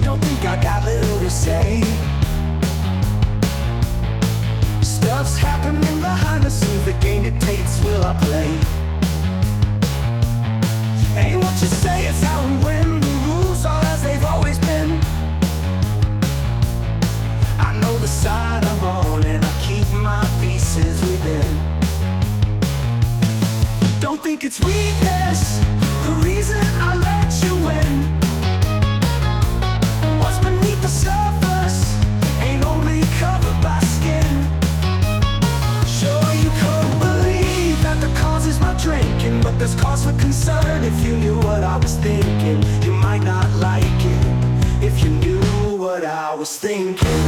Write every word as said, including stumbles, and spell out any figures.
don't think I got little to say. Stuff's happening behind the scenes, the game dictates will I play. Ain't what you say, it's how we win. The rules are as they've always been. I know the side I'm on, and I keep my pieces within. Don't think it's weakness, the reason I let you in. What's beneath the surface ain't only covered by skin. Sure, you could believe that the cause is my drinking, but there's cause for concern if you knew what I was thinking. You might not like it if you knew what I was thinking.